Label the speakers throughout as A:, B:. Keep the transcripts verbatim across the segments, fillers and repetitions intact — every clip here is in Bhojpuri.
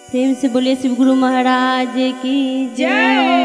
A: प्रेम से बोलिए शिव गुरु महाराज की जय।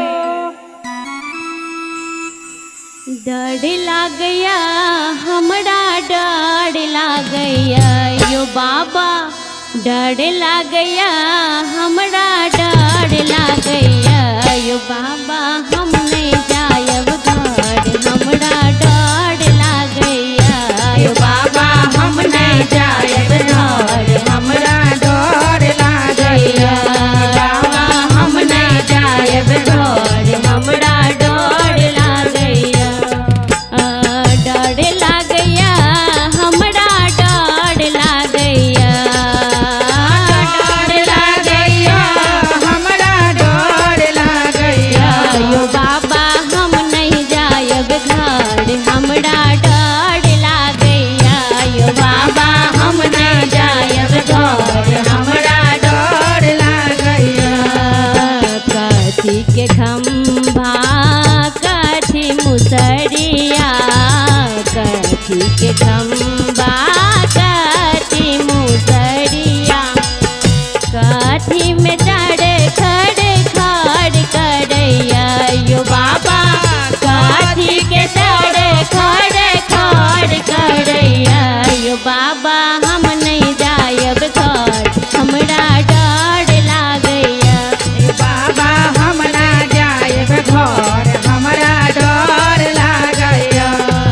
A: डर लाग गया हमरा डर लाग गया यो बाबा, डर लाग गया हमरा डर लाग गया यो बाबा, हम नहीं जायब घर हमरा डर लाग गया यो बाबा, हम नहीं जायब घर हमरा डर लाग गया बाबा, हम नहीं जायब घर हमरा डर लाग गया। डर लाग गया हमरा डर लाग गया, डर लाग गया हमरा डर लाग गया यो बाबा, हम नहीं जायब घर हमरा डर लाग गया यो बाबा, हम नहीं जायब घर हमरा डर लाग गया। कथी के खंभा कथी मुसरिया, कथी के खंभा कथी मुसरिया, कथी में चढ़ खड़ खड़ करैया यो बाबा, कथी के चढ़ खड़ खड़ करैया यो बाबा, हम नहीं जायब घर हमरा डर लागैया
B: बाबा, हम ना जायब घर हमरा डर लागैया।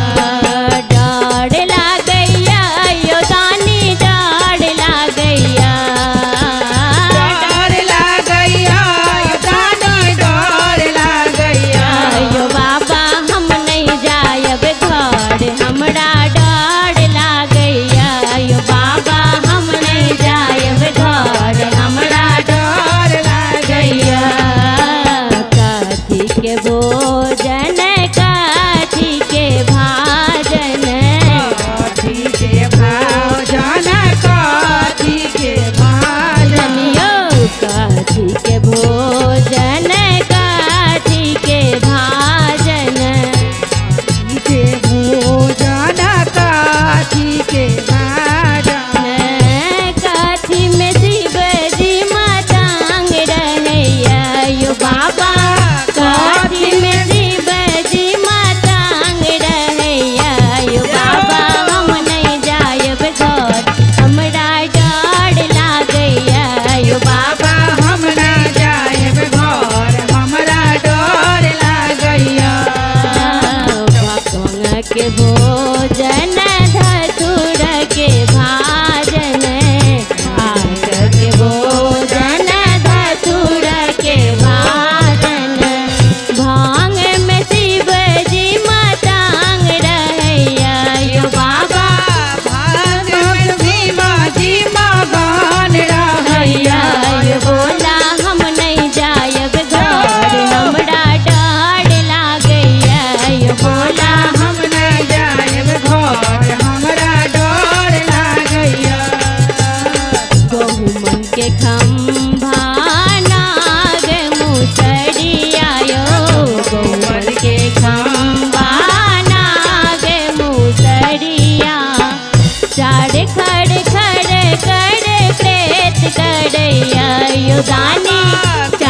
A: डर लागैया यो दानी डर लागैया,
B: डर लागैया दानी डर लागैया
A: यो बाबा, हम नहीं जायब घर हमरा डर लागैया यो बाबा, हम नहीं जायब घर हमरा
B: डर लागैया।
A: कथी के भोजन कथी के भाजन,
B: कथी के भोजन कथी के भाजन,
A: यो कथी के भोजन कथी के भाजन,
B: कथी के भोजन कथी के भाजन,
A: कथी में शिव जी मातांग रहैया यो बाबा, कथी में शिव जी मातांग रहैया यो बाबा, हम नहीं जायब घर हमरा डर लागैया यो बाबा,
B: हम ना जायब घर हमरा डर लागैया।
A: भक्तों के भोजन धतूर के भाजन, आग के भोजन धतूर के भाजन, भांग में शिव जी मातांग रहैया यो बाबा,
B: भांग में शिव जी मगन रहैया
A: यो बोला हम नहीं जायब घर हमरा डर लागैया यो बोला,
B: हम ना जायब घर हमरा डर लागैया।
A: गहुमन के खंभा नाग मुसरिया यो, गहुमन के खंभा नाग मुसरिया, चार खड़ खड़ कर प्रेत करैया यो दानी,